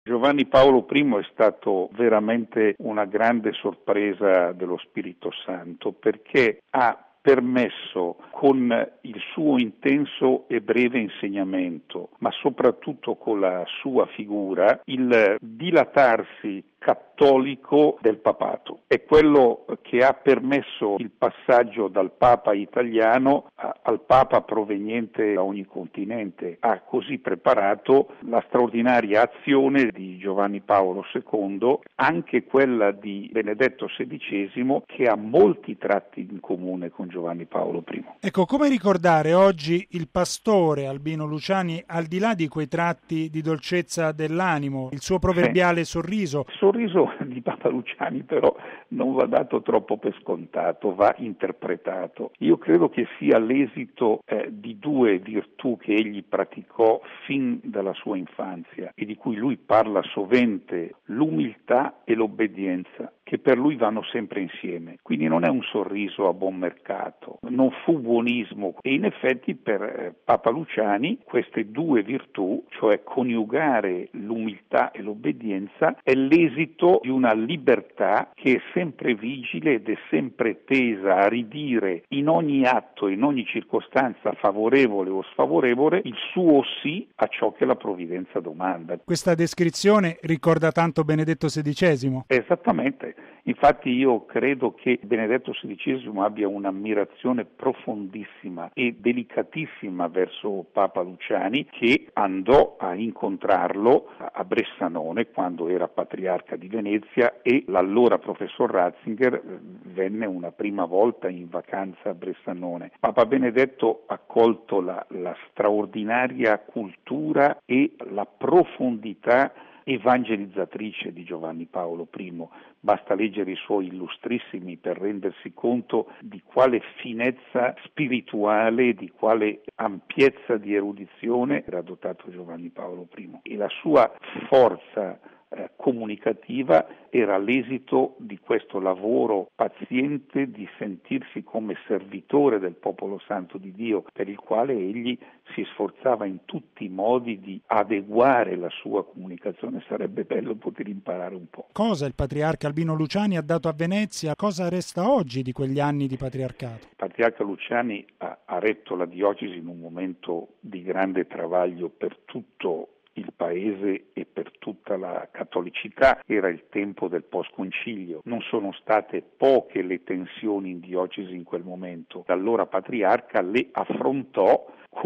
Giovanni Paolo I è stato veramente una grande sorpresa dello Spirito Santo perché ha permesso con il suo intenso e breve insegnamento, ma soprattutto con la sua figura, il dilatarsi cattolico del papato. È quello che ha permesso il passaggio dal Papa italiano al Papa proveniente da ogni continente. Ha così preparato la straordinaria azione di Giovanni Paolo II, anche quella di Benedetto XVI, che ha molti tratti in comune con Giovanni Paolo I. Ecco, come ricordare oggi il pastore Albino Luciani al di là di quei tratti di dolcezza dell'animo, il suo proverbiale sorriso? Il sorriso di Papa Luciani però non va dato troppo per scontato, va interpretato. Io credo che sia l'esito di due virtù che egli praticò fin dalla sua infanzia e di cui lui parla sovente, l'umiltà e l'obbedienza, che per lui vanno sempre insieme. Quindi non è un sorriso a buon mercato, non fu buonismo e in effetti per Papa Luciani queste due virtù, cioè coniugare l'umiltà e l'obbedienza, è l'esito di una libertà che è sempre vigile ed è sempre tesa a ridire in ogni atto, in ogni circostanza favorevole o sfavorevole, il suo sì a ciò che la provvidenza domanda. Questa descrizione ricorda tanto Benedetto XVI. Esattamente. Infatti io credo che Benedetto XVI abbia un'ammirazione profondissima e delicatissima verso Papa Luciani, che andò a incontrarlo a Bressanone quando era patriarca di Venezia e l'allora professor Ratzinger venne una prima volta in vacanza a Bressanone. Papa Benedetto ha colto la straordinaria cultura e la profondità evangelizzatrice di Giovanni Paolo I. Basta leggere i suoi illustrissimi per rendersi conto di quale finezza spirituale, di quale ampiezza di erudizione era dotato Giovanni Paolo I. E la sua forza comunicativa era l'esito di questo lavoro paziente di sentirsi come servitore del popolo santo di Dio, per il quale egli si sforzava in tutti i modi di adeguare la sua comunicazione. Sarebbe bello poter imparare un po'. Cosa il patriarca Albino Luciani ha dato a Venezia? Cosa resta oggi di quegli anni di patriarcato? Il patriarca Luciani ha retto la diocesi in un momento di grande travaglio per tutto il paese e per tutta la cattolicità. Era il tempo del post-concilio. Non sono state poche le tensioni in diocesi in quel momento. L'allora patriarca le affrontò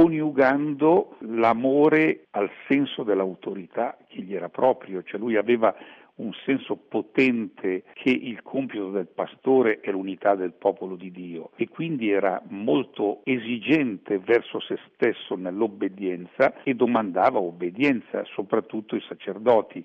coniugando l'amore al senso dell'autorità che gli era proprio, cioè lui aveva un senso potente che il compito del pastore è l'unità del popolo di Dio e quindi era molto esigente verso se stesso nell'obbedienza e domandava obbedienza soprattutto ai sacerdoti.